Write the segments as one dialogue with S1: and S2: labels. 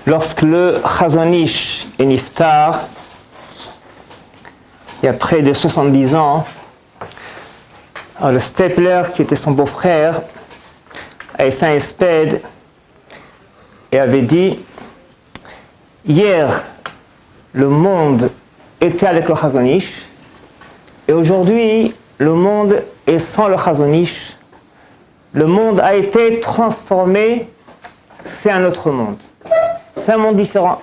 S1: Lorsque le Chazon Ish est niftar, il y a près de 70 ans, alors le Stepler, qui était son beau-frère, avait fait un espède et avait dit: hier, le monde était avec le Chazon Ish, et aujourd'hui, le monde est sans le Chazon Ish. Le monde a été transformé, c'est un autre monde. C'est un monde différent.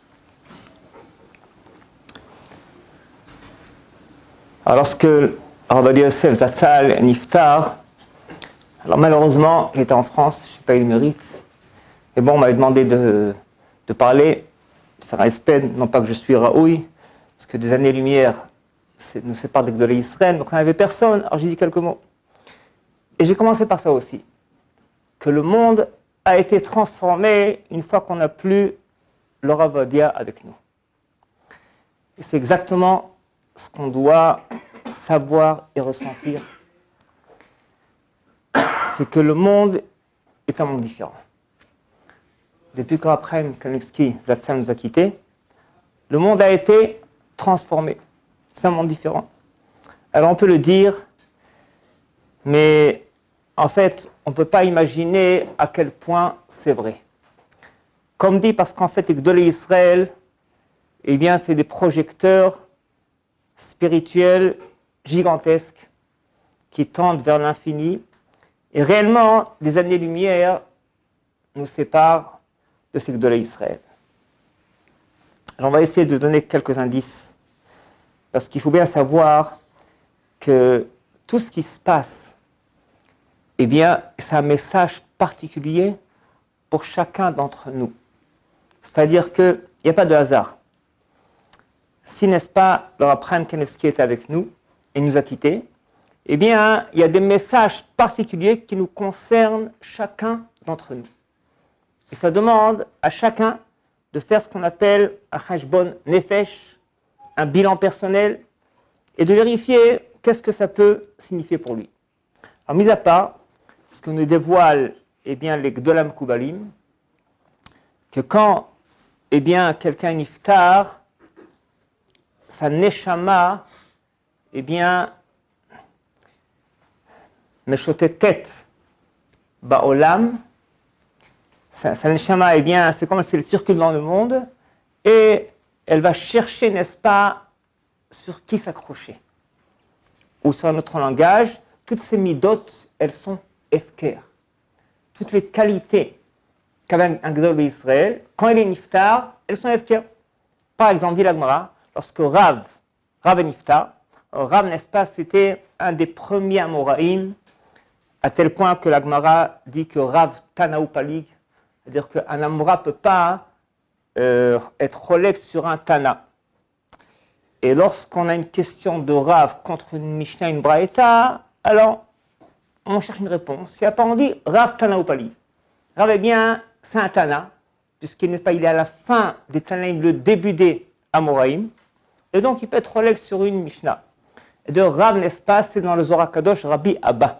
S1: Alors lorsque Rav Yosef Zatzal niftar, alors malheureusement, j'étais en France, je n'ai pas eu le mérite. Mais bon, on m'avait demandé de parler, de faire un espède, non pas que je suis Raoui, parce que des années-lumière nous séparent des Gdolei Israël, donc on n'avait personne, alors j'ai dit quelques mots. Et j'ai commencé par ça aussi, que le monde a été transformé une fois qu'on n'a plus le Rav Ovadia avec nous. Et c'est exactement ce qu'on doit savoir et ressentir. C'est que le monde est un monde différent. Depuis qu'Abraham Kanevsky Zatzal nous a quittés, le monde a été transformé. C'est un monde différent. Alors on peut le dire, mais en fait, on ne peut pas imaginer à quel point c'est vrai. Comme dit, parce qu'en fait, les Gdolei Israël, eh bien, c'est des projecteurs spirituels gigantesques qui tendent vers l'infini. Et réellement, des années-lumière nous séparent de ces Gdolei Israël. Alors, on va essayer de donner quelques indices, parce qu'il faut bien savoir que tout ce qui se passe, eh bien, c'est un message particulier pour chacun d'entre nous. C'est-à-dire qu'il n'y a pas de hasard. Si, n'est-ce pas, le Rav Chaim Kanevsky est avec nous et nous a quittés, eh bien, il y a des messages particuliers qui nous concernent chacun d'entre nous. Et ça demande à chacun de faire ce qu'on appelle un cheshbon nefesh, un bilan personnel, et de vérifier qu'est-ce que ça peut signifier pour lui. Alors, mis à part ce que nous dévoilent eh bien, les Gdolam Kubalim, que quand eh bien, quelqu'un est niftar, sa neshama, eh bien, meshotetet ba'olam, sa neshama, eh bien, c'est comme si elle circule dans le monde, et elle va chercher, n'est-ce pas, sur qui s'accrocher. Ou sur un autre langage, toutes ces midot, elles sont efker. Toutes les qualités qu'avait un Gdolei Israël, quand il est niftar, elles sont efker. Par exemple, dit la Gemara, lorsque Rav est niftar, Rav, n'est-ce pas, c'était un des premiers Amoraïm, à tel point que la Gemara dit que Rav Tanaou Palig, c'est-à-dire qu'un Amora ne peut pas être relève sur un Tana. Et lorsqu'on a une question de Rav contre une Mishnah, une Braïta, alors on cherche une réponse. Et après on dit Rav Tanaou Palig. Rav, eh bien, c'est un Tana, puisqu'il n'est pas, il est à la fin des Tanaïm, le début des Amoraïm, et donc il peut être relève sur une Mishnah. Et de Rav, n'est-ce pas, c'est dans le Zohar Kadosh, Rabbi Abba.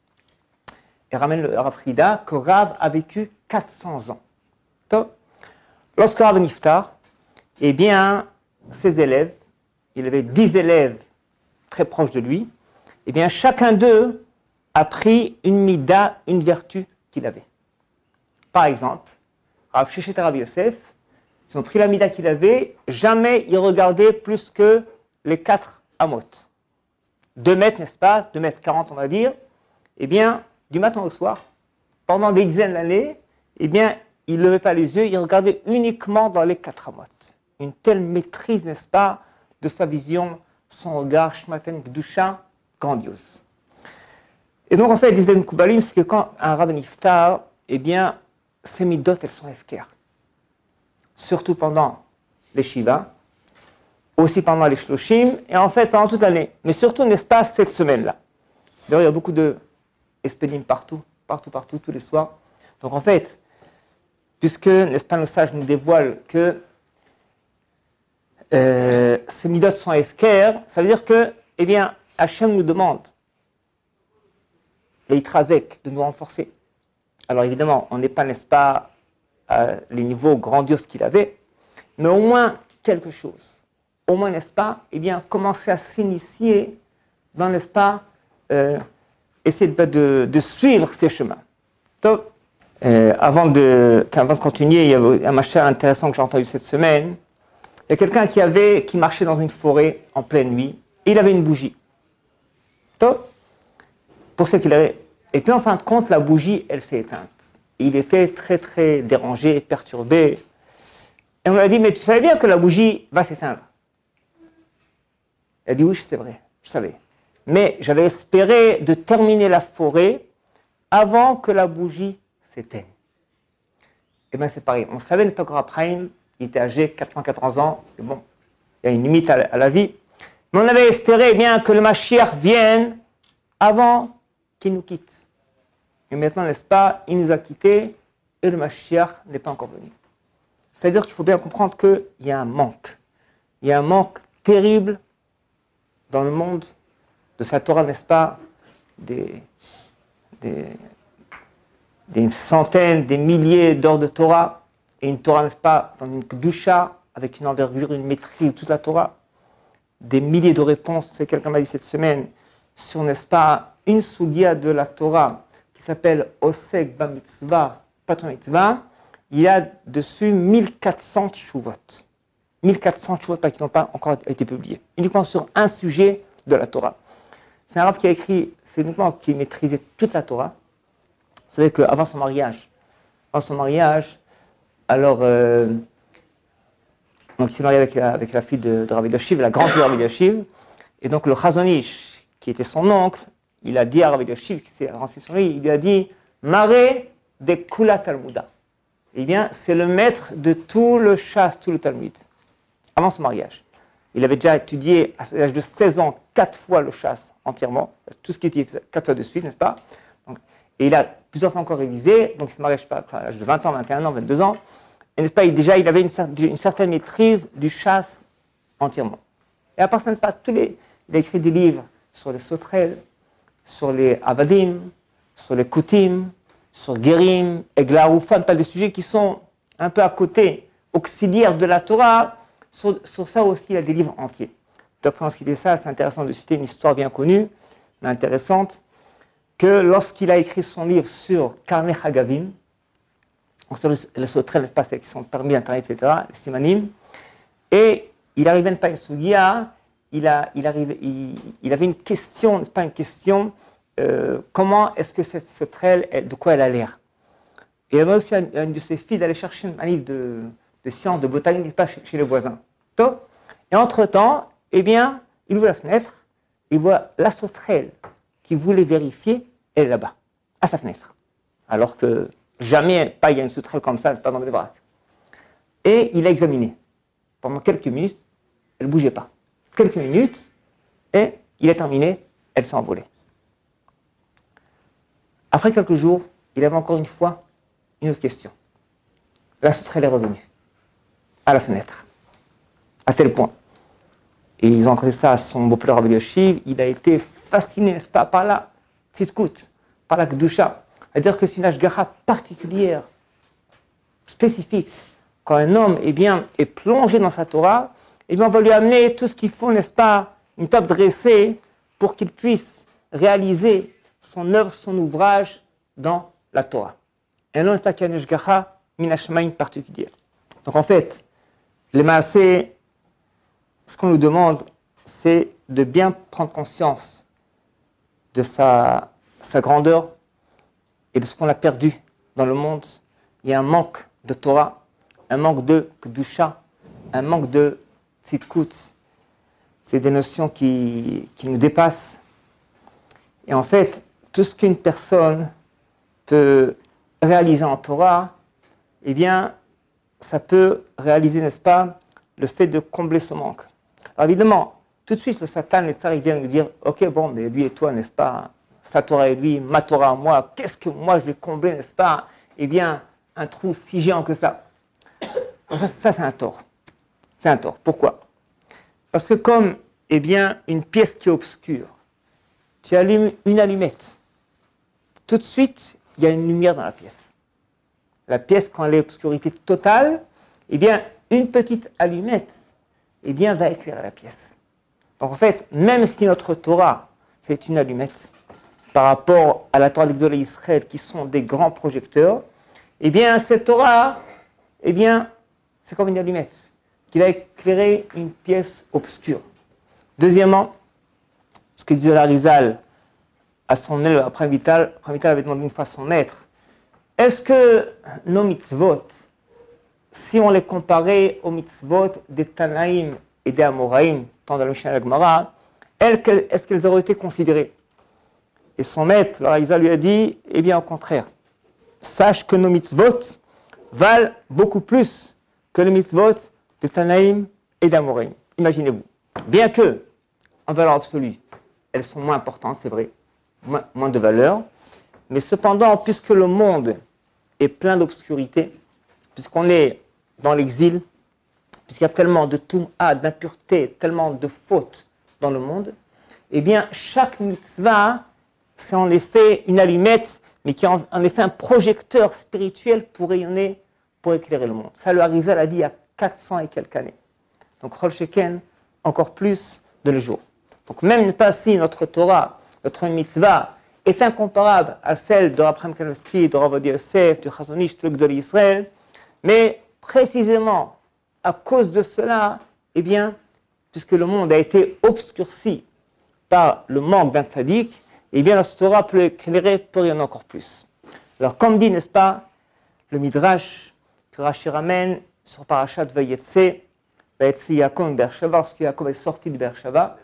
S1: Et ramène le Rav Frida que Rav a vécu 400 ans. Donc, lorsque Rav niftar, eh bien, ses élèves, il avait 10 élèves très proches de lui, eh bien, chacun d'eux a pris une mida, une vertu qu'il avait. Par exemple, Rav Sheshet et Rav Yosef, ils ont pris la mida qu'il avait, jamais ils regardaient plus que les 4 amot. 2 mètres, n'est-ce pas, 2 mètres 40 on va dire, eh bien, du matin au soir, pendant des dizaines d'années, eh bien, ils ne levaient pas les yeux, ils regardaient uniquement dans les 4 amot. Une telle maîtrise, n'est-ce pas, de sa vision, son regard, Shmaten Gdusha, grandiose. Et donc, en fait, disait Kubalim, c'est que quand un Rav niftar, eh bien, ces midot, elles sont efker. Surtout pendant les Shiva, aussi pendant les Shloshim, et en fait, pendant toute l'année. Mais surtout, n'est-ce pas, cette semaine-là. D'ailleurs, il y a beaucoup de espédim partout, tous les soirs. Donc, en fait, puisque, n'est-ce pas, nos sages nous dévoilent que ces midot sont efker, ça veut dire que, eh bien, Hachem nous demande, les Itrazek, de nous renforcer. Alors évidemment, on n'est pas, n'est-ce pas, à les niveaux grandioses qu'il avait, mais au moins quelque chose. Au moins, n'est-ce pas, eh bien, commencer à s'initier dans, n'est-ce pas, essayer de suivre ces chemins. Donc, avant de continuer, il y a un machin intéressant que j'ai entendu cette semaine. Il y a quelqu'un qui marchait dans une forêt en pleine nuit, et il avait une bougie. Donc, pour ce qu'il avait. Et puis, en fin de compte, la bougie, elle s'est éteinte. Et il était très, très dérangé, perturbé. Et on lui a dit, mais tu savais bien que la bougie va s'éteindre. Il a dit, oui, c'est vrai, je savais. Mais j'avais espéré de terminer la forêt avant que la bougie s'éteigne. Et bien, c'est pareil. On savait le Prime, il était âgé, 94 ans, et bon, il y a une limite à la vie. Mais on avait espéré bien que le Mashiach vienne avant qu'il nous quitte. Et maintenant, n'est-ce pas, il nous a quittés et le Mashiach n'est pas encore venu. C'est-à-dire qu'il faut bien comprendre qu'il y a un manque. Il y a un manque terrible dans le monde de sa Torah, n'est-ce pas, des centaines, des milliers d'heures de Torah, et une Torah, n'est-ce pas, dans une Kedusha, avec une envergure, une maîtrise de toute la Torah, des milliers de réponses. Tu sais, quelqu'un m'a dit cette semaine sur, n'est-ce pas, une sugia de la Torah qui s'appelle Osek Ba Mitzvah, Patron Mitzvah. Il y a dessus 1400 shuvot. 1400 shuvot qui n'ont pas encore été publiés. Uniquement sur un sujet de la Torah. C'est un rabbin qui a écrit, c'est uniquement qui maîtrisait toute la Torah. Vous savez qu'avant son mariage, alors, donc il s'est marié avec la fille de Rabbi Yashiv, la grande fille de Rabbi Yashiv. Et donc le Chazon Ish, qui était son oncle, il a dit à Rabbi Yashiv, qui s'est renseigné sur lui, il lui a dit « Maré de Kula Talmuda ». Eh bien, c'est le maître de tout le chasse, tout le Talmud, avant son mariage. Il avait déjà étudié à l'âge de 16 ans 4 fois le chasse entièrement, tout ce qui était 4 fois de suite, n'est-ce pas? Donc, et il a plusieurs fois encore révisé, donc il se mariait, je sais pas, à l'âge de 20 ans, 21 ans, 22 ans. Et n'est-ce pas, il avait une certaine maîtrise du chasse entièrement. Et à part ça, n'est-ce pas, il a écrit des livres sur les sauterelles, sur les avadim, sur les kutim, sur Guérim, Egla, Oufan, pas des sujets qui sont un peu à côté, auxiliaires de la Torah. Sur ça aussi, il y a des livres entiers. D'après en citer ça, c'est intéressant de citer une histoire bien connue, mais intéressante, que lorsqu'il a écrit son livre sur Karne Hagavim, sur les sauterelles qui sont permis d'Internet, etc., les simanim, et il arrivait à une sougia, il avait une question, n'est-ce pas une question, comment est-ce que cette sauterelle, de quoi elle a l'air? Et il avait aussi une de ses filles d'aller chercher un livre de sciences, de botanique, pas chez les voisins. Top. Et entre-temps, eh bien, il ouvre la fenêtre, il voit la sauterelle qui voulait vérifier, elle est là-bas, à sa fenêtre. Alors que jamais, pas il y a une sauterelle comme ça, pas dans les bras. Et il a examiné. Pendant quelques minutes, elle ne bougeait pas. Quelques minutes, et il a terminé, elle s'est envolée. Après quelques jours, il avait encore une fois une autre question. La sauterelle est revenue, à la fenêtre, à tel point. Et ils ont raconté ça à son beau-père Rabbi Yashiv, il a été fasciné, n'est-ce pas, par la tzidkut, par la kedusha. C'est-à-dire que c'est une ashgacha particulière, spécifique. Quand un homme est plongé dans sa Torah, on va lui amener tout ce qu'il faut, n'est-ce pas, une table dressée pour qu'il puisse réaliser son œuvre, son ouvrage dans la Torah. Et non, pas qu'il y a une ashgacha minashmaïn particulière. Donc en fait, les maasé, ce qu'on nous demande, c'est de bien prendre conscience de sa grandeur et de ce qu'on a perdu dans le monde. Il y a un manque de Torah, un manque de Kedusha, un manque de Tzidkut. C'est des notions qui nous dépassent. Et en fait, tout ce qu'une personne peut réaliser en Torah, eh bien, ça peut réaliser, n'est-ce pas, le fait de combler ce manque. Alors évidemment, tout de suite, le Satan, il vient nous dire, ok, bon, mais lui et toi, n'est-ce pas, sa Torah et lui, ma Torah et moi, qu'est-ce que moi je vais combler, n'est-ce pas, eh bien, un trou si géant que ça. Ça, c'est un tort. C'est un tort. Pourquoi? Parce que comme, eh bien, une pièce qui est obscure, tu allumes une allumette, tout de suite, il y a une lumière dans la pièce. la pièce quand elle est obscurité totale, eh bien, une petite allumette, eh bien, va éclairer la pièce. Donc, en fait, même si notre Torah, c'est une allumette, par rapport à la Torah d'Exode Israël, qui sont des grands projecteurs, eh bien, cette Torah, eh bien, c'est comme une allumette, qui va éclairer une pièce obscure. Deuxièmement, ce que disait l'Arizal à son élève, après Vital avait demandé une fois à son maître, est-ce que nos mitzvot, si on les comparait aux mitzvot des Tanaïm et des Amoraïm, tant dans le Mishnah et la Gemara, est-ce qu'elles auraient été considérées? Et son maître, l'Arizal, lui a dit, eh bien, au contraire, sache que nos mitzvot valent beaucoup plus que les mitzvot des Tanaïm et des Amoraïm. Imaginez-vous. Bien que, en valeur absolue, elles sont moins importantes, c'est vrai, moins de valeur, mais cependant, puisque le monde est plein d'obscurité, puisqu'on est dans l'exil, puisqu'il y a tellement de toum'a, d'impureté, tellement de fautes dans le monde, eh bien, chaque mitzvah, c'est en effet une allumette, mais qui est en effet un projecteur spirituel pour rayonner, pour éclairer le monde. Ça, le Harizal a dit il y a 400 et quelques années. Donc, Chol Sheken, encore plus de nos jours. Donc, même pas si notre Torah, notre mitzvah, est incomparable à celle de Abraham Kanowski, de Rav Ovadia Yosef, de Chazon Ish, de Gdolei Israël, mais précisément à cause de cela, eh bien, puisque le monde a été obscurci par le manque d'un tzaddik, eh bien, la Torah peut éclairer, peut rayonner encore plus. Alors, comme dit, n'est-ce pas, le Midrash que Rashi ramène sur Parashat Vayetze Yaakov Beersheva, lorsque Yaakov est sorti de Beersheva,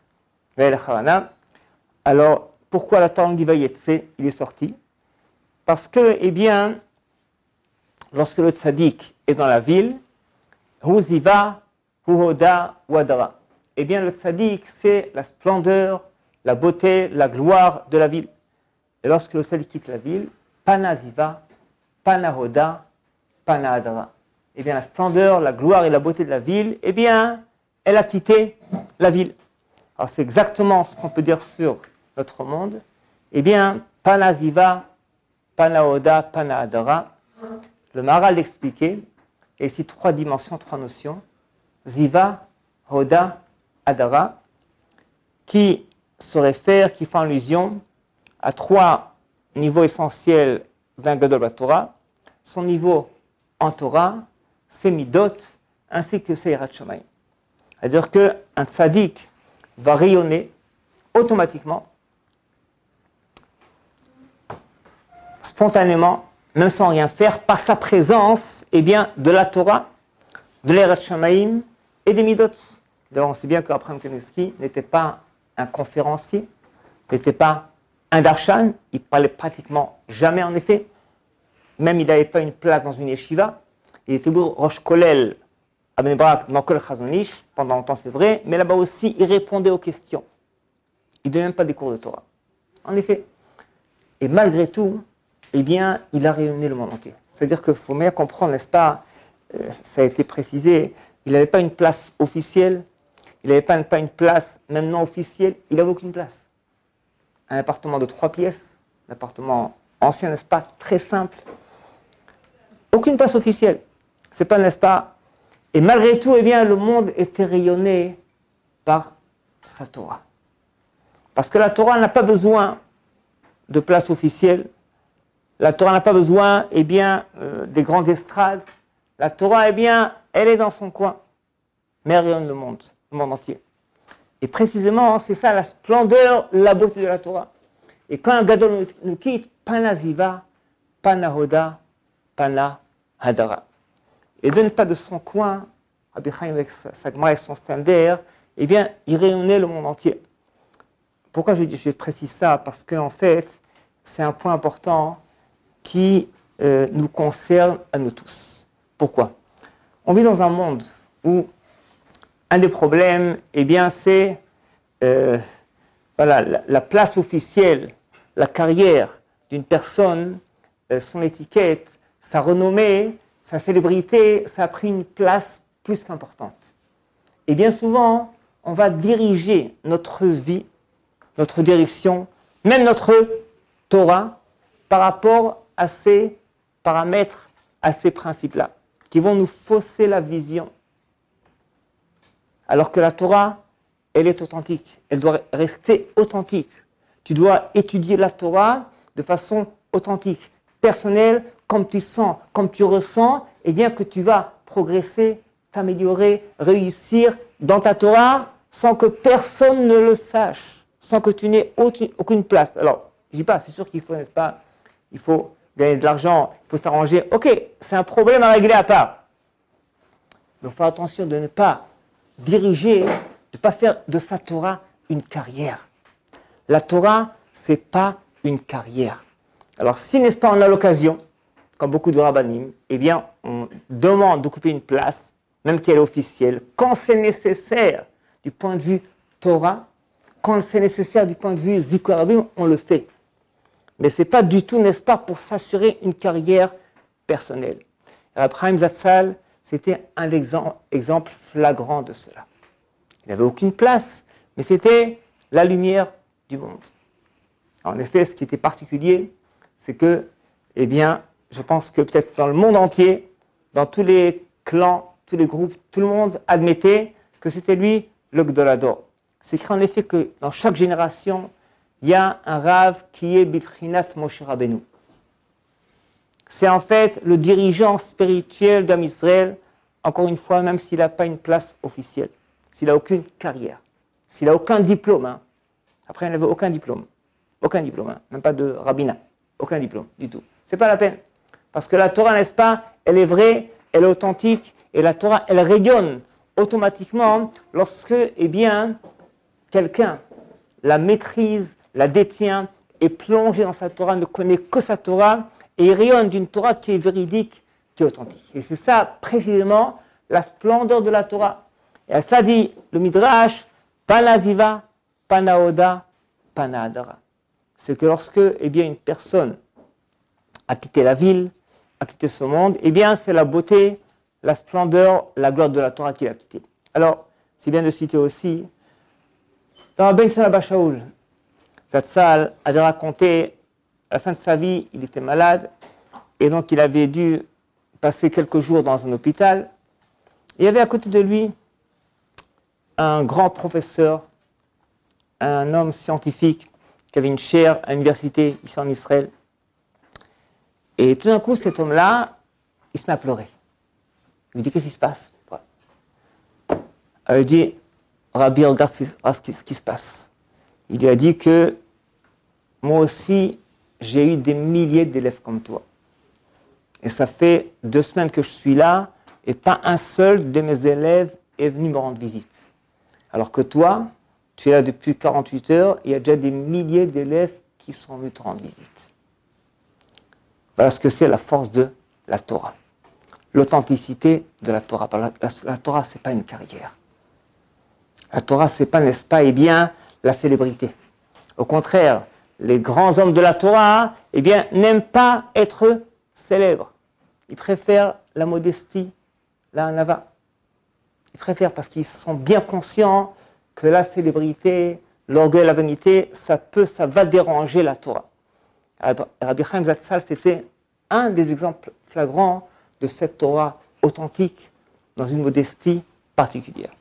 S1: alors, pourquoi la Torah dit Vayetze, il est sorti? Parce que, eh bien, lorsque le tzaddik est dans la ville, Hu ziva, hu hoda, hu hadara. Eh bien, le tzaddik, c'est la splendeur, la beauté, la gloire de la ville. Et lorsque le tzaddik quitte la ville, pana ziva, pana hoda, pana hadara. Eh bien, la splendeur, la gloire et la beauté de la ville, eh bien, elle a quitté la ville. Alors, c'est exactement ce qu'on peut dire sur notre monde. Eh bien, pana ziva, pana hoda, pana hadara. Le Maharal l'expliquait. Et ici, 3 dimensions, 3 notions. Ziva, hoda, hadara, qui se réfèrent, qui font allusion à 3 niveaux essentiels d'un Gadol Torah. Son niveau en Torah, ses midot, ainsi que ses Yirat Shamayim. C'est-à-dire qu'un tzaddik va rayonner automatiquement, spontanément, même sans rien faire, par sa présence, eh bien, de la Torah, de l'Yirat Shamayim et des midot. D'ailleurs, on sait bien qu'Abraham Kanowski n'était pas un conférencier, n'était pas un darshan, il parlait pratiquement jamais en effet, même il n'avait pas une place dans une yeshiva, il était Rosh Kolel à Bnei Brak dans Kol Chazon Ish, pendant longtemps c'est vrai, mais là-bas aussi il répondait aux questions. Il ne donnait même pas des cours de Torah. En effet. Et malgré tout, eh bien, il a rayonné le monde entier. C'est-à-dire qu'il faut bien comprendre, n'est-ce pas, ça a été précisé, il n'avait pas une place officielle, il n'avait pas une place, même non officielle, il n'avait aucune place. Un appartement de 3 pièces, un appartement ancien, n'est-ce pas, très simple, aucune place officielle. C'est pas, n'est-ce pas? Et malgré tout, eh bien, le monde était rayonné par sa Torah. Parce que la Torah n'a pas besoin de place officielle. La Torah n'a pas besoin, eh bien, des grandes estrades. La Torah, eh bien, elle est dans son coin. Mais elle rayonne le monde entier. Et précisément, c'est ça la splendeur, la beauté de la Torah. Et quand un gadol nous quitte, pana ziva, pana hoda, pana hadara. Et de ne pas de son coin, Rabbi Chaim avec sa Gemara et son standard, eh bien, il rayonnait le monde entier. Pourquoi je précise ça? Parce qu'en fait, c'est un point important qui nous concerne à nous tous. Pourquoi? On vit dans un monde où un des problèmes, eh bien, c'est voilà, la place officielle, la carrière d'une personne, son étiquette, sa renommée, sa célébrité, ça a pris une place plus qu'importante. Et bien souvent, on va diriger notre vie, notre direction, même notre Torah, par rapport à ces paramètres à ces principes-là, qui vont nous fausser la vision. Alors que la Torah, elle est authentique, elle doit rester authentique. Tu dois étudier la Torah de façon authentique, personnelle, comme tu sens, comme tu ressens, et bien que tu vas progresser, t'améliorer, réussir dans ta Torah sans que personne ne le sache, sans que tu n'aies aucune place. Alors, je ne dis pas, c'est sûr qu'il faut, n'est-ce pas, il faut gagner de l'argent, il faut s'arranger. Ok, c'est un problème à régler à part. Mais il faut faire attention de ne pas diriger, de ne pas faire de sa Torah une carrière. La Torah, ce n'est pas une carrière. Alors, si, n'est-ce pas, on a l'occasion, comme beaucoup de rabbanim, eh bien, on demande d'occuper une place, même qu'elle est officielle, quand c'est nécessaire du point de vue Torah, quand c'est nécessaire du point de vue Zikkur Rabim, on le fait. Mais ce n'est pas du tout, n'est-ce pas, pour s'assurer une carrière personnelle. Rabbi Chaim Zatzal, c'était un exemple flagrant de cela. Il n'avait aucune place, mais c'était la lumière du monde. En effet, ce qui était particulier, c'est que, eh bien, je pense que peut-être dans le monde entier, dans tous les clans, tous les groupes, tout le monde admettait que c'était lui le Gdolador. C'est écrit en effet que dans chaque génération, il y a un Rav qui est Bifrinat Moshe Rabbeinu. C'est en fait le dirigeant spirituel d'Am Israël, encore une fois, même s'il n'a pas une place officielle, s'il n'a aucune carrière, s'il n'a aucun diplôme. Hein. Après, il n'avait aucun diplôme, hein. Même pas de rabbinat, aucun diplôme du tout. C'est pas la peine. Parce que la Torah, n'est-ce pas, elle est vraie, elle est authentique, et la Torah, elle rayonne automatiquement lorsque, eh bien, quelqu'un la maîtrise, la détient, est plongé dans sa Torah, ne connaît que sa Torah, et il rayonne d'une Torah qui est véridique, qui est authentique. Et c'est ça, précisément, la splendeur de la Torah. Et à cela dit le Midrash, Panaziva, Panaoda, Panahadara. C'est que lorsque, eh bien, une personne a quitté la ville, a quitté ce monde, eh bien, c'est la beauté, la splendeur, la gloire de la Torah qu'il a quitté. Alors, c'est bien de citer aussi, dans Ben Abba Shaul, Zatzal avait raconté, à la fin de sa vie, il était malade, et donc il avait dû passer quelques jours dans un hôpital. Il y avait à côté de lui un grand professeur, un homme scientifique, qui avait une chaire à l'université ici en Israël. Et tout d'un coup, cet homme-là, il se met à pleurer. Il lui dit, qu'est-ce qui se passe? Il lui dit, Rabbi, regarde ce qui se passe. Il lui a dit que moi aussi, j'ai eu des milliers d'élèves comme toi. Et ça fait 2 semaines que je suis là, et pas un seul de mes élèves est venu me rendre visite. Alors que toi, tu es là depuis 48 heures, et il y a déjà des milliers d'élèves qui sont venus te rendre visite. Voilà ce que c'est la force de la Torah. L'authenticité de la Torah. La Torah, ce n'est pas une carrière. La Torah, ce n'est pas, n'est-ce pas, eh bien, la célébrité. Au contraire, les grands hommes de la Torah, eh bien, n'aiment pas être célèbres. Ils préfèrent la modestie, la hanava. Ils préfèrent parce qu'ils sont bien conscients que la célébrité, l'orgueil, la vanité, ça va déranger la Torah. Rabbi Chaim Zatzal, c'était un des exemples flagrants de cette Torah authentique dans une modestie particulière.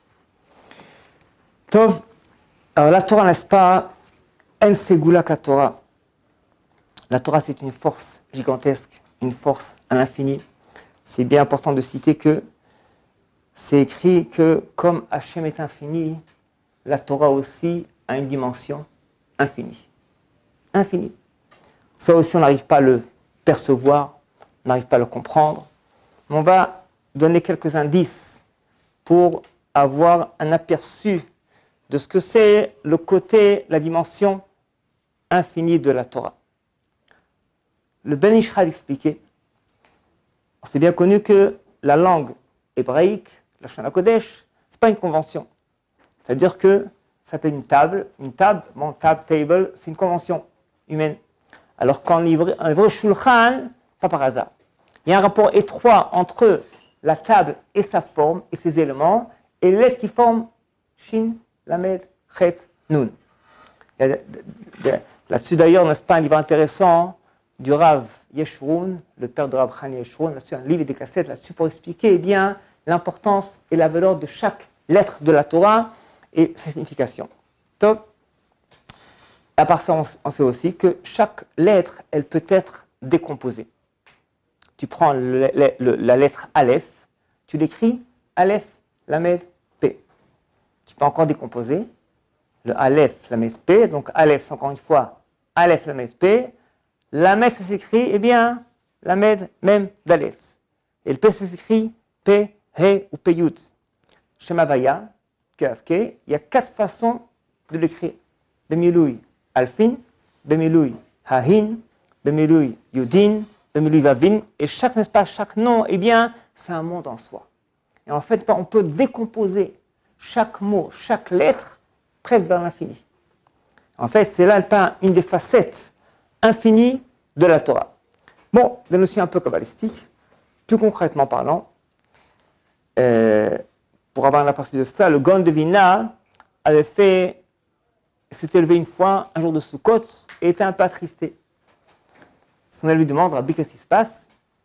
S1: Tov, alors la Torah, n'est-ce pas, en segula ka Torah. La Torah, c'est une force gigantesque, une force à l'infini. C'est bien important de citer que c'est écrit que comme Hachem est infini, la Torah aussi a une dimension infinie. Infinie. Ça aussi, on n'arrive pas à le percevoir, on n'arrive pas à le comprendre. Mais on va donner quelques indices pour avoir un aperçu de ce que c'est le côté, la dimension infinie de la Torah. Le Ben Ish Chai expliquait, c'est bien connu que la langue hébraïque, la Shon HaKodesh, ce n'est pas une convention. C'est-à-dire que ça s'appelle une table, table, c'est une convention humaine. Alors qu'en hébreu, Shulchan, pas par hasard. Il y a un rapport étroit entre la table et sa forme et ses éléments, et les lettres qui forment Shin, Lamed, Chet, Nun. Là-dessus d'ailleurs, n'est-ce pas, un livre intéressant du Rav Yeshurun, le père de Rab Chani Yeshurun, là-dessus un livre et des cassettes là-dessus pour expliquer bien l'importance et la valeur de chaque lettre de la Torah et sa signification. Top. À part ça, on sait aussi que chaque lettre, elle peut être décomposée. Tu prends la lettre Aleph, tu l'écris Aleph, Lamed, P. Tu peux encore décomposer le Aleph, Lamed, P. Donc Aleph, c'est encore une fois Aleph, Lamed, P. Lamed, ça s'écrit, eh bien, Lamed, même Dalet. Et le P, ça s'écrit P, He ou P, Yud. Shema Vaya, Kafke, il y a 4 façons de l'écrire. Bemiloui Alfin, Bemiloui Hahin, Bemiloui Yudin, Bemiloui Vavin, et chaque, n'est-ce pas, chaque nom, eh bien, c'est un monde en soi. Et en fait, on peut décomposer chaque mot, chaque lettre, presque vers l'infini. En fait, c'est là une des facettes infinies de la Torah. Bon, des notions un peu kabbalistiques, plus concrètement parlant, pour avoir la partie de cela, le Gaon de Vilna s'était levé une fois, un jour de Sukkot, et était un peu attristé. Son élève lui demande, Rabbi, qu'est-ce qui se passe?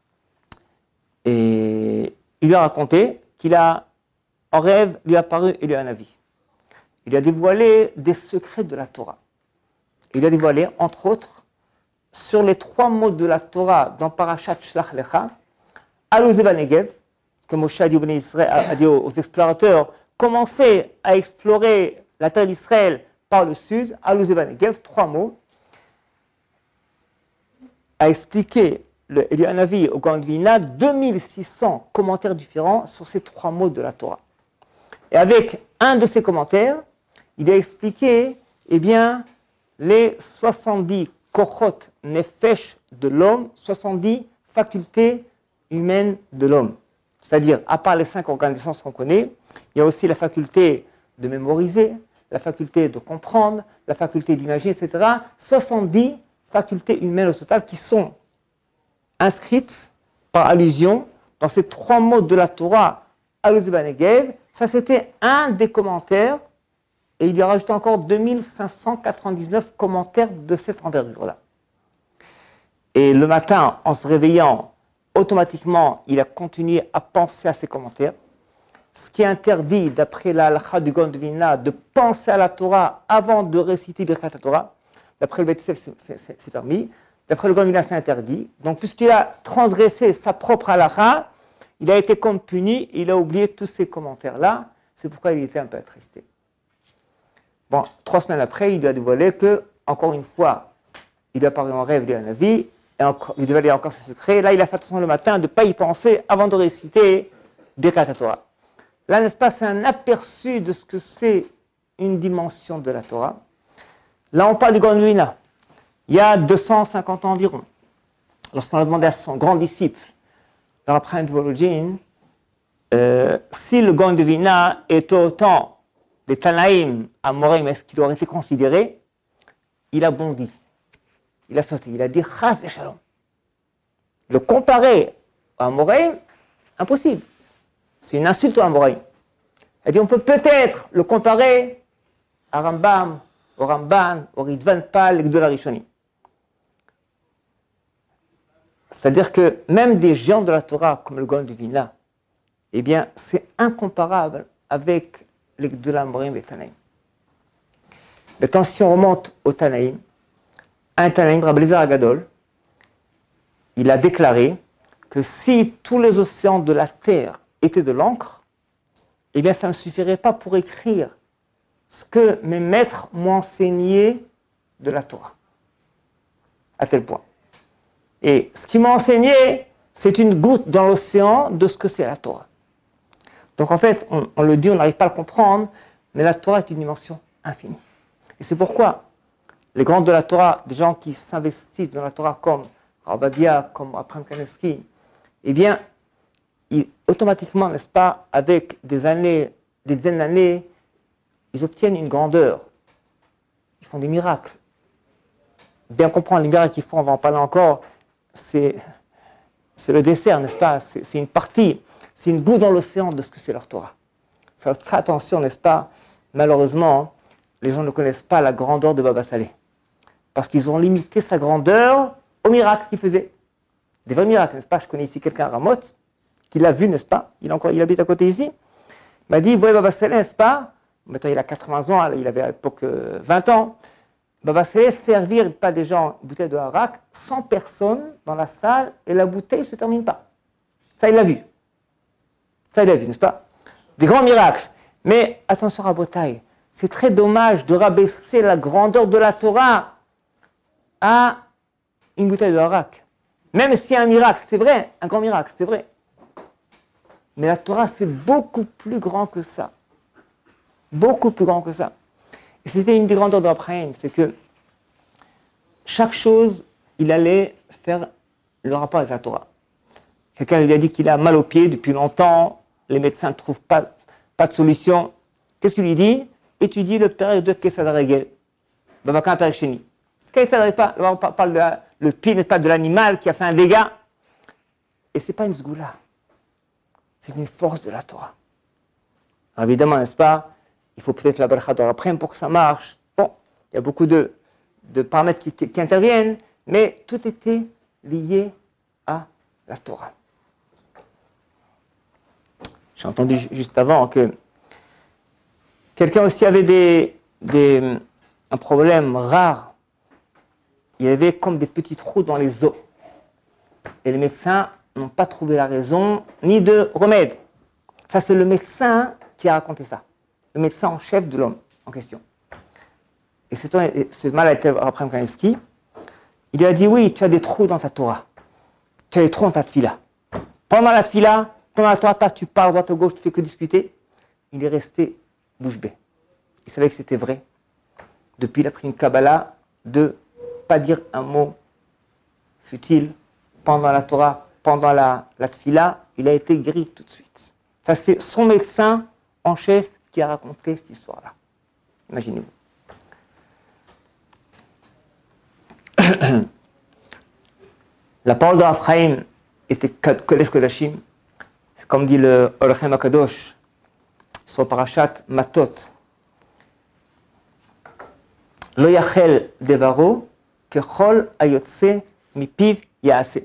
S1: Et il lui a raconté en rêve, lui a apparu Eliyahu Hanavi. Il lui a dévoilé des secrets de la Torah. Il lui a dévoilé, entre autres, sur les 3 mots de la Torah dans Parashat Shlach Lecha, Aluz Negev, que Moshe a dit aux explorateurs, commencez à explorer la terre d'Israël par le sud, Aluz Negev, 3 mots, a expliqué Eliyahu Hanavi au Gaon de Vilna 2600 commentaires différents sur ces 3 mots de la Torah. Et avec un de ces commentaires, il a expliqué, eh bien, les 70 kochot nefesh de l'homme, 70 facultés humaines de l'homme. C'est-à-dire, à part les 5 organes de sens qu'on connaît, il y a aussi la faculté de mémoriser, la faculté de comprendre, la faculté d'imaginer, etc. 70 facultés humaines au total qui sont inscrites par allusion dans ces 3 mots de la Torah, Aluz Negev. Ça, c'était un des commentaires, et il y a rajouté encore 2599 commentaires de cette envergure-là. Et le matin, en se réveillant, automatiquement, il a continué à penser à ces commentaires. Ce qui est interdit, d'après la halakha du Gaon de Vilna, de penser à la Torah avant de réciter Birkat Torah. D'après le Beit Yosef, c'est permis. D'après le Gaon de Vilna, c'est interdit. Donc, puisqu'il a transgressé sa propre halakha, il a été comme puni, il a oublié tous ces commentaires-là. C'est pourquoi il était un peu attristé. Bon, 3 semaines après, il lui a dévoilé que, encore une fois, il a apparu en rêve, il a un avis, et il devait aller encore ses secrets. Là, il a fait attention le matin de ne pas y penser avant de réciter Birkat Torah. Là, n'est-ce pas, c'est un aperçu de ce que c'est une dimension de la Torah. Là, on parle du Gaon de Vilna. Il y a 250 ans environ, lorsqu'on a demandé à son grand disciple, le Rav Chaim de Volodjine, si le Gaon de Vilna était au temps des Tanaïm à Morim, est-ce qu'il aurait été considéré? Il a bondi. Il a sauté. Il a dit Chas v'shalom. Le comparer à Morim, impossible. C'est une insulte à Morim. Il a dit on peut peut-être le comparer à Rambam, au Ramban, au Ritvan Pal, et Gdol HaRishonim. C'est-à-dire que même des géants de la Torah, comme le Gaon de Vilna, eh bien, c'est incomparable avec les Gdol HaMorim et Tanaïm. Maintenant, si on remonte au Tanaïm, un Tanaïm, Rabbi Eliezer Agadol, il a déclaré que si tous les océans de la terre étaient de l'encre, eh bien, ça ne suffirait pas pour écrire ce que mes maîtres m'ont enseigné de la Torah. À tel point. Et ce qu'ils m'ont enseigné, c'est une goutte dans l'océan de ce que c'est la Torah. Donc en fait, on le dit, on n'arrive pas à le comprendre, mais la Torah est une dimension infinie. Et c'est pourquoi les grands de la Torah, des gens qui s'investissent dans la Torah comme Rabadia, comme Abraham Kanevsky, eh bien, automatiquement, n'est-ce pas, avec des années, des dizaines d'années, ils obtiennent une grandeur. Ils font des miracles. Bien comprendre les miracles qu'ils font, on va en parler encore, c'est le dessert, n'est-ce pas? C'est une partie, c'est une goutte dans l'océan de ce que c'est leur Torah. Il faut faire très attention, n'est-ce pas? Malheureusement, les gens ne connaissent pas la grandeur de Baba Saleh. Parce qu'ils ont limité sa grandeur au miracle qu'il faisait. Des vrais miracles, n'est-ce pas? Je connais ici quelqu'un à Ramoth, qui l'a vu, n'est-ce pas? Il habite à côté ici. Il m'a dit, vous voyez Baba Saleh, n'est-ce pas? Maintenant, il a 80 ans, il avait à l'époque 20 ans. Baba Saleh servir pas des gens une bouteille de harak, 100 personnes dans la salle et la bouteille ne se termine pas. Ça, il l'a vu. Ça, il l'a vu, n'est-ce pas? Des grands miracles. Mais attention à Botaï, c'est très dommage de rabaisser la grandeur de la Torah à une bouteille de harak. Même s'il y a un miracle, c'est vrai, un grand miracle, c'est vrai. Mais la Torah, c'est beaucoup plus grand que ça. Beaucoup plus grand que ça. Et c'était une des grandeurs d'Abraham, c'est que chaque chose, il allait faire le rapport avec la Torah. Quelqu'un lui a dit qu'il a mal au pied depuis longtemps, les médecins ne trouvent pas de solution. Qu'est-ce qu'il lui dit? Étudie le père de Kesad Regel. Babakan Père Cheni. Kesad Regel, on parle de le pied, n'est pas de l'animal qui a fait un dégât. Et ce n'est pas une sgoula. C'est une force de la Torah. Alors évidemment, n'est-ce pas? Il faut peut-être la bracha d'Abraham pour que ça marche. Bon, il y a beaucoup de paramètres qui interviennent, mais tout était lié à la Torah. J'ai entendu juste avant que quelqu'un aussi avait un problème rare. Il y avait comme des petits trous dans les os. Et les médecins n'ont pas trouvé la raison, ni de remède. Ça, c'est le médecin qui a raconté ça. Le médecin en chef de l'homme en question. Et ce mal a été Abraham Kanevski. Il lui a dit, oui, tu as des trous dans ta Torah. Tu as des trous dans ta tfila. Pendant la tfila, pendant la Torah, tu parles droite à gauche, tu fais que discuter. Il est resté bouche bée. Il savait que c'était vrai. Depuis, il a pris une Kabbalah de pas dire un mot futile pendant la Torah, pendant la tfila. Il a été guéri tout de suite. Ça, c'est son médecin en chef qui a raconté cette histoire-là. Imaginez-vous. La parole de Raphaïm était Kodesh Kodashim. C'est comme dit le Olchem Akadosh sur Parashat Matot. Lo yachel devaro kechol ayotse mipiv yaase.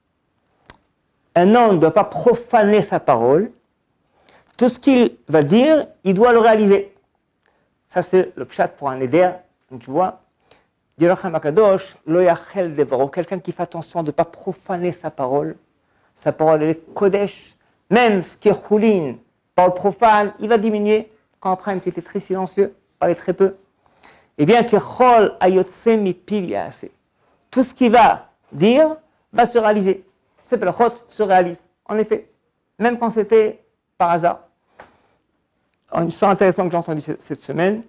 S1: Un homme ne doit pas profaner sa parole. Tout ce qu'il va dire, il doit le réaliser. Ça, c'est le pshat pour un éder. Donc, tu vois, dit l'Olchem Akadosh, lo yachel devaro, quelqu'un qui fait attention de ne pas profaner sa parole. Sa parole, elle est kodesh. Même ce qui est choulin, parole profane, il va diminuer. Quand Abraham était très silencieux, parlait très peu. Eh bien, kechol ayotse mipiv yaase. Tout ce qu'il va dire va se réaliser. Ces brachot se réalisent. En effet, même quand c'était par hasard. Une histoire intéressante que j'ai entendue cette semaine.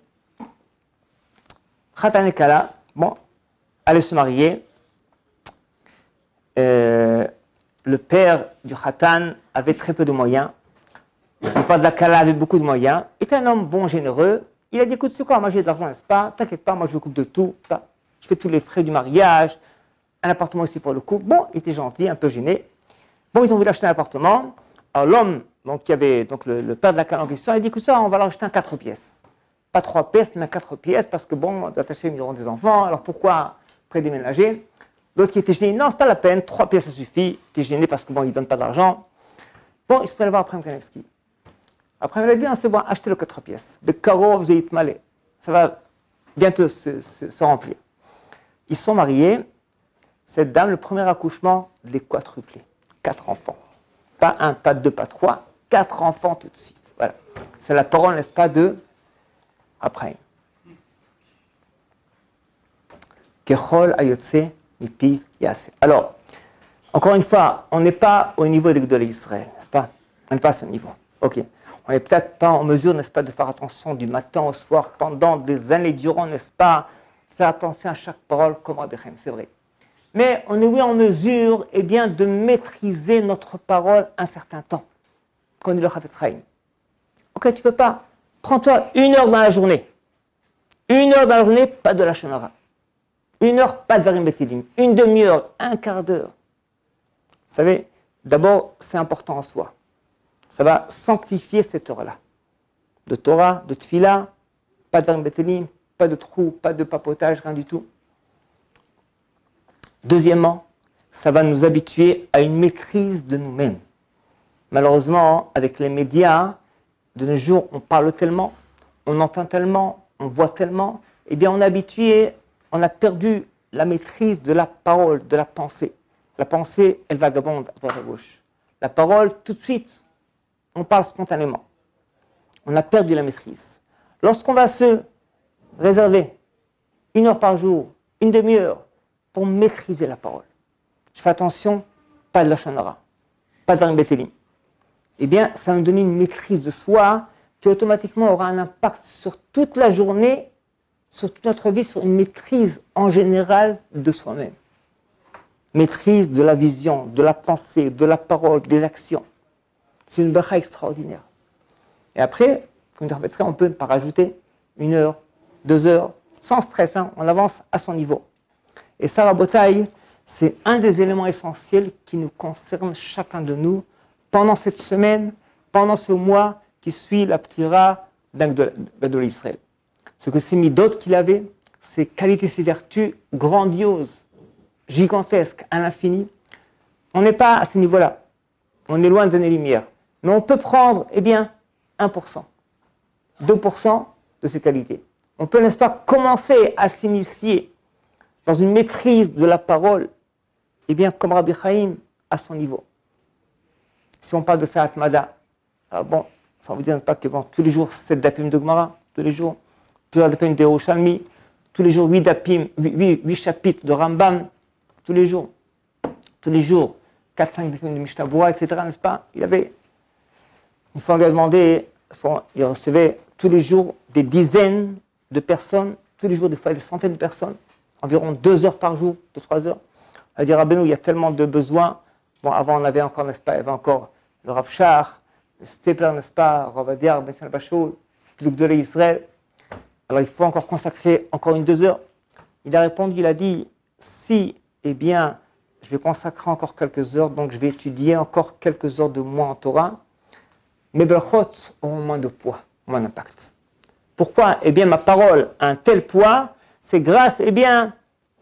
S1: Khatan et Kala, bon, allait se marier. Le père du Khatan avait très peu de moyens. Le père de la Kala avait beaucoup de moyens. Il était un homme bon, généreux. Il a dit, écoute, c'est quoi, moi j'ai de l'argent, n'est-ce pas? T'inquiète pas, moi je m'occupe de tout. Je fais tous les frais du mariage, un appartement aussi pour le couple. Bon, il était gentil, un peu gêné. Bon, ils ont voulu acheter un appartement. Alors l'homme, donc, qui avait donc, le père de la Kala en question, il a dit, écoute ça, on va leur acheter un 4 pièces. Pas 3 pièces, mais un 4 pièces, parce que bon, d'attacher, ils auront des enfants, alors pourquoi prédéménager? L'autre qui était gêné, non, c'est pas la peine, 3 pièces, ça suffit. Il était gêné parce que bon, il ne donne pas d'argent. Bon, ils sont allés voir Abraham Kanevski. Après, il a dit, c'est bon, achetez le 4 pièces. De carreau, vous allez malé. Ça va bientôt se remplir. Ils sont mariés. Cette dame, le premier accouchement, les quadruplés. 4 enfants. Pas 1, pas 2, pas 3. 4 enfants tout de suite. Voilà. C'est la parole, n'est-ce pas, de Abraham. Kechol ayotse mipiv yaase. Alors, encore une fois, on n'est pas au niveau des Gdolei Israël, n'est-ce pas? On n'est pas à ce niveau. Ok. On n'est peut-être pas en mesure, n'est-ce pas, de faire attention du matin au soir pendant des années durant, n'est-ce pas, faire attention à chaque parole comme Rabbi Chaim, c'est vrai. Mais on est oui en mesure, eh bien, de maîtriser notre parole un certain temps, comme dit le Chafetz Chaim. Ok, tu peux pas. Prends-toi 1 heure dans la journée. 1 heure dans la journée, pas de la shonara. 1 heure, pas de varim betilim. 1 demi-heure, 1 quart d'heure. Vous savez, d'abord, c'est important en soi. Ça va sanctifier cette heure-là. De Torah, de Tfila, pas de varim betilim, pas de trou, pas de papotage, rien du tout. Deuxièmement, ça va nous habituer à une maîtrise de nous-mêmes. Malheureusement, avec les médias, de nos jours, on parle tellement, on entend tellement, on voit tellement, eh bien, on est habitué, on a perdu la maîtrise de la parole, de la pensée. La pensée, elle vagabonde à droite à gauche. La parole, tout de suite, on parle spontanément. On a perdu la maîtrise. Lorsqu'on va se réserver 1 heure par jour, une demi-heure, pour maîtriser la parole, je fais attention, pas de la chanara, pas de la bétélim, eh bien, ça va nous donner une maîtrise de soi qui automatiquement aura un impact sur toute la journée, sur toute notre vie, sur une maîtrise en général de soi-même. Maîtrise de la vision, de la pensée, de la parole, des actions. C'est une bracha extraordinaire. Et après, comme je répéterai, on peut pas rajouter 1 heure, 2 heures, sans stress, hein, on avance à son niveau. Et ça, Rabotai, c'est un des éléments essentiels qui nous concerne chacun de nous pendant cette semaine, pendant ce mois qui suit la ptira d'Gadol Israël. Ce que ces midot qu'il avait, ses qualités, ses vertus grandioses, gigantesques, à l'infini, on n'est pas à ce niveau-là. On est loin des années-lumière. Mais on peut prendre, eh bien, 1%, 2% de ces qualités. On peut, n'est-ce pas, commencer à s'initier dans une maîtrise de la parole, eh bien, comme Rabbi Chaim, à son niveau. Si on parle de Saat Mada, alors bon, ça ne vous dit pas que bon, tous les jours, 7 dapim de Gemara, tous les jours, plusieurs dapim de Yerushalmi, tous les jours, 8 dapim, 8 chapitres de Rambam, tous les jours, 4-5 dapim de Mishnah Berurah, etc., n'est-ce pas? Il avait, une fois on lui a demandé, il recevait tous les jours des dizaines de personnes, tous les jours, des fois des centaines de personnes, environ 2 heures par jour, 2-3 heures. On va dire, Rabbeinu, il y a tellement de besoins. Bon, avant, on avait encore, n'est-ce pas, il y avait encore le Rav Shach, le Stepler, n'est-ce pas, Rav Adiar, Ben Bachou, le Gdolei Israël. Alors, il faut encore consacrer encore 1-2 heures. Il a répondu, il a dit, si, eh bien, je vais consacrer encore quelques heures, donc je vais étudier encore quelques heures de moins en Torah, mes brachot auront moins de poids, moins d'impact. Pourquoi? Eh bien, ma parole a un tel poids, c'est grâce, eh bien,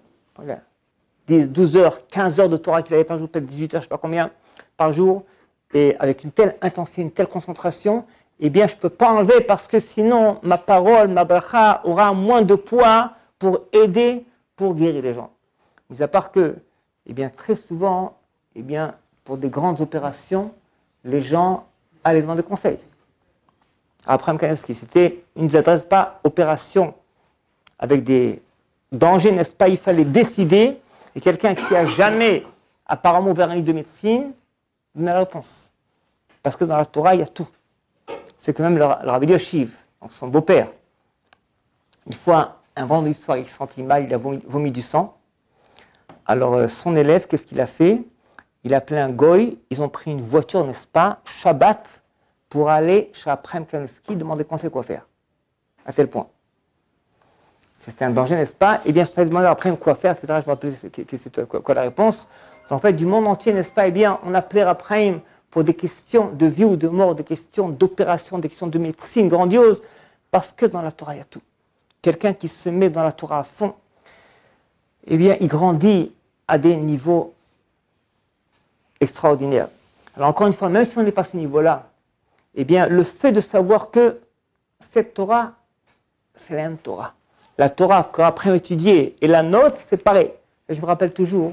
S1: 12 heures, 15 heures de Torah qu'il avait par jour, peut-être 18 heures, je ne sais pas combien, par jour, et avec une telle intensité, une telle concentration, eh bien, je ne peux pas enlever parce que sinon, ma parole, ma bracha aura moins de poids pour aider, pour guérir les gens. Mis à part que, eh bien, très souvent, eh bien, pour des grandes opérations, les gens allaient demander conseil. Après Kanevski, c'était une adresse pas opération avec des dangers, n'est-ce pas? Il fallait décider, et quelqu'un qui n'a jamais apparemment ouvert un livre de médecine donne la réponse. Parce que dans la Torah, il y a tout. C'est que même le Rabbi Yoshiv, son beau-père, une fois, un vendredi soir, il se sentit mal, il a vomi du sang. Alors son élève, qu'est-ce qu'il a fait? Il a appelé un goy, ils ont pris une voiture, n'est-ce pas, Shabbat, pour aller chez Abraham Kanevski demander conseil quoi faire. À tel point. C'était un danger, n'est-ce pas? Eh bien, je demandé à Abraham quoi faire, etc. Je me rappelle c'était quoi la réponse. En fait, du monde entier, n'est-ce pas? Eh bien, on appelait Abraham pour des questions de vie ou de mort, des questions d'opération, des questions de médecine grandiose, parce que dans la Torah, il y a tout. Quelqu'un qui se met dans la Torah à fond, eh bien, il grandit à des niveaux extraordinaires. Alors, encore une fois, même si on n'est pas à ce niveau-là, eh bien, le fait de savoir que cette Torah, c'est la même Torah. La Torah qu'après étudier et la nôtre, c'est pareil. Et je me rappelle toujours,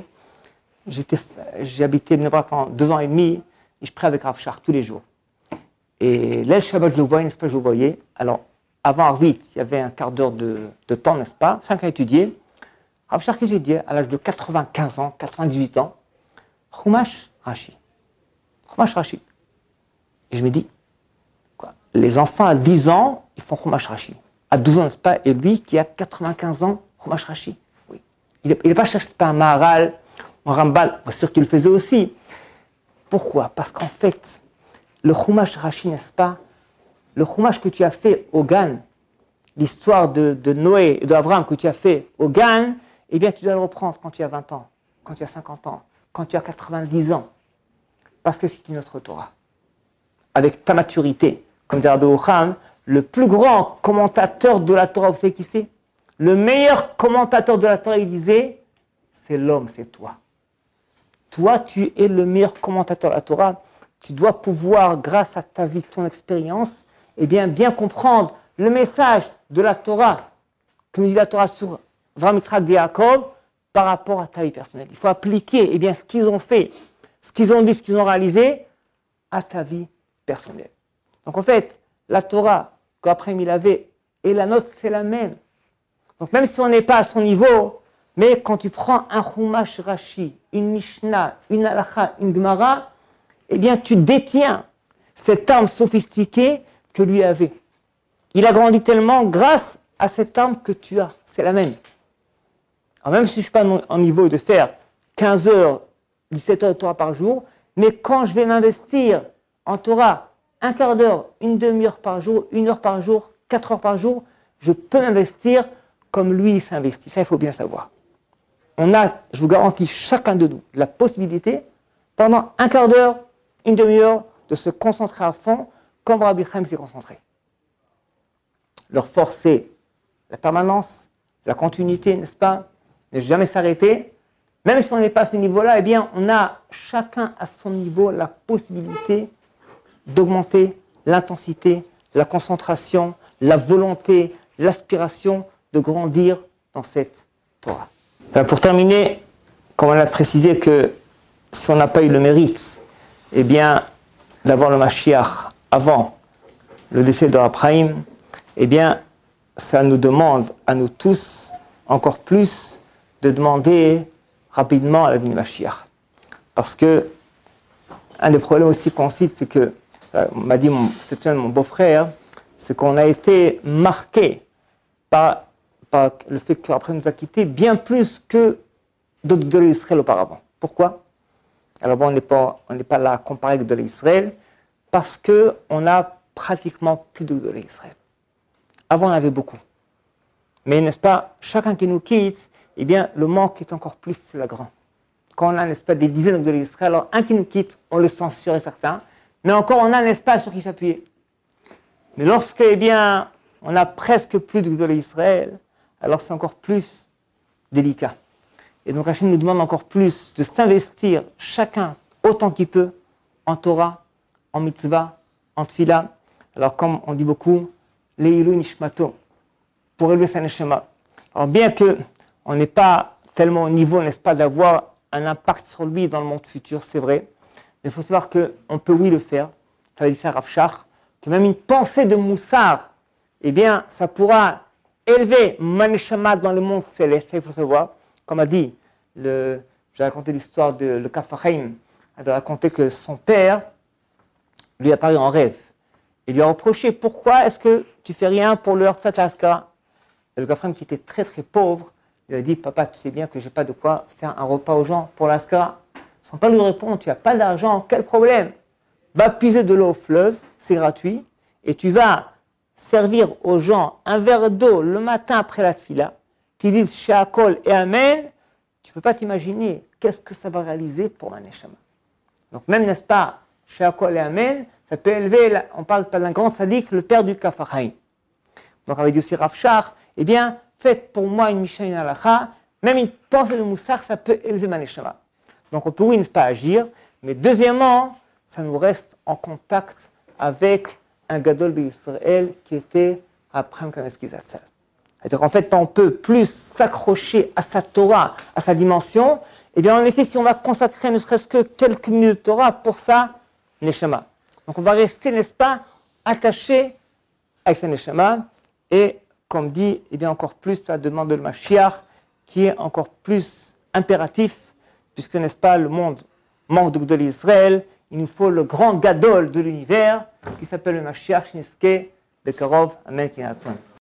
S1: j'ai habité pendant 2 ans et demi, et je prie avec Rav Shach tous les jours. Et là, le Shabbat, je le voyais, n'est-ce pas, je le voyais. Alors, avant Arvit, il y avait un quart d'heure de temps, n'est-ce pas, chacun étudiait. Rav Shach étudiait à l'âge de 95 ans, 98 ans, Chumash Rashi. Chumash Rashi. Et je me dis, quoi, les enfants à 10 ans, ils font Chumash Rashi. À 12 ans, n'est-ce pas, et lui qui a 95 ans, Chumash Rashi. Oui. Il n'est pas cherché par un Maharal, un Rambal, bien sûr qu'il le faisait aussi. Pourquoi? Parce qu'en fait, le Chumash Rashi, n'est-ce pas, le Chumash que tu as fait au Gan, l'histoire de Noé et d'Abraham que tu as fait au Gan, eh bien, tu dois le reprendre quand tu as 20 ans, quand tu as 50 ans, quand tu as 90 ans. Parce que c'est une autre Torah. Avec ta maturité, comme disait Rabbi Yochanan, le plus grand commentateur de la Torah, vous savez qui c'est? Le meilleur commentateur de la Torah, il disait, c'est l'homme, c'est toi. toi, tu es le meilleur commentateur de la Torah. Tu dois pouvoir, grâce à ta vie, ton expérience, eh bien comprendre le message de la Torah, que nous dit la Torah sur Avraham, Yitzhak et Yaakov, par rapport à ta vie personnelle. Il faut appliquer eh bien, ce qu'ils ont fait, ce qu'ils ont dit, ce qu'ils ont réalisé, à ta vie personnelle. Donc en fait, la Torah qu'Abraham il avait et la nôtre, c'est la même. Donc même si on n'est pas à son niveau, mais quand tu prends un Chumash Rashi, une Mishnah, une Halakha, une Gemara, eh bien tu détiens cette arme sophistiquée que lui avait. Il a grandi tellement grâce à cette arme que tu as. C'est la même. Alors même si je ne suis pas en niveau de faire 15 heures, 17 heures de Torah par jour, mais quand je vais m'investir en Torah, un quart d'heure, une demi-heure par jour, 1 heure par jour, 4 heures par jour, je peux m'investir comme lui il s'investit. Ça, il faut bien savoir. On a, je vous garantis, chacun de nous, la possibilité, pendant un quart d'heure, une demi-heure, de se concentrer à fond, comme Rabbi Chaim s'est concentré. Leur force, c'est la permanence, la continuité, n'est-ce pas? Ne jamais s'arrêter. Même si on n'est pas à ce niveau-là, eh bien, on a chacun à son niveau la possibilité d'augmenter l'intensité, la concentration, la volonté, l'aspiration de grandir dans cette Torah. Pour terminer, comme on a précisé que si on n'a pas eu le mérite, eh bien, d'avoir le Mashiach avant le décès de Abraham, eh bien, ça nous demande à nous tous encore plus de demander rapidement à la venue du Mashiach. Parce que un des problèmes aussi qu'on cite, c'est que, m'a dit cette semaine mon beau-frère, c'est qu'on a été marqué par le fait qu'après nous a quittés bien plus que d'autres de l'Israël auparavant. Pourquoi? Alors bon, on n'est pas là à comparer avec de l'Israël, parce qu'on a pratiquement plus de l'Israël. Avant, on avait beaucoup. Mais n'est-ce pas, chacun qui nous quitte, eh bien, le manque est encore plus flagrant. Quand on a, n'est-ce pas, des dizaines de l'Israël, alors un qui nous quitte, on le sent sûr et certain, mais encore on a, n'est-ce pas, sur qui s'appuyer. Mais lorsque, eh bien, on a presque plus de l'Israël, alors c'est encore plus délicat. Et donc Hachem nous demande encore plus de s'investir chacun autant qu'il peut en Torah, en mitzvah, en tfila. Alors comme on dit beaucoup, Leilu Nishmato, pour élever sa neshama. Alors bien qu'on n'est pas tellement au niveau, n'est-ce pas, d'avoir un impact sur lui dans le monde futur, c'est vrai, mais il faut savoir qu'on peut oui le faire, ça va dire Rav Shach, que même une pensée de Moussar, eh bien ça pourra élever ma neshama dans le monde céleste, il faut savoir, comme a dit, j'ai raconté l'histoire de le Kafarim, il a raconté que son père lui a parlé en rêve. Il lui a reproché, pourquoi est-ce que tu fais rien pour le Herzat Askara? Et le Kafarim qui était très très pauvre, il a dit, papa, tu sais bien que j'ai pas de quoi faire un repas aux gens pour l'Askara. Son père lui répond, tu n'as pas d'argent, quel problème? Va puiser de l'eau au fleuve, c'est gratuit, et tu vas servir aux gens un verre d'eau le matin après la tfila, qui disent Sheakol et Amen. Tu ne peux pas t'imaginer qu'est-ce que ça va réaliser pour ma neshama. Donc même, n'est-ce pas, Sheakol et Amen, ça peut élever, on parle pas d'un grand sadique, le père du Kafachaim. Donc avec aussi Rav Shach, eh bien, faites pour moi une Mishnah, une Halakha, même une pensée de Moussar, ça peut élever ma neshama. Donc on peut, oui, n'est-ce pas, agir, mais deuxièmement, ça nous reste en contact avec un Gadol d'Israël qui était Abraham Kamenetsky Zatzal. C'est-à-dire qu'en fait, on peut plus s'accrocher à sa Torah, à sa dimension, et bien en effet, si on va consacrer ne serait-ce que quelques minutes de Torah pour sa neshama. Donc on va rester, n'est-ce pas, attaché avec sa neshama, et comme dit, eh bien encore plus la demande de le Mashiach, qui est encore plus impératif, puisque, n'est-ce pas, le monde manque de l'Israël, il nous faut le grand gadol de l'univers, qui s'appelle le Mashiach Shniske Bekarov Amen Ki Ratzon.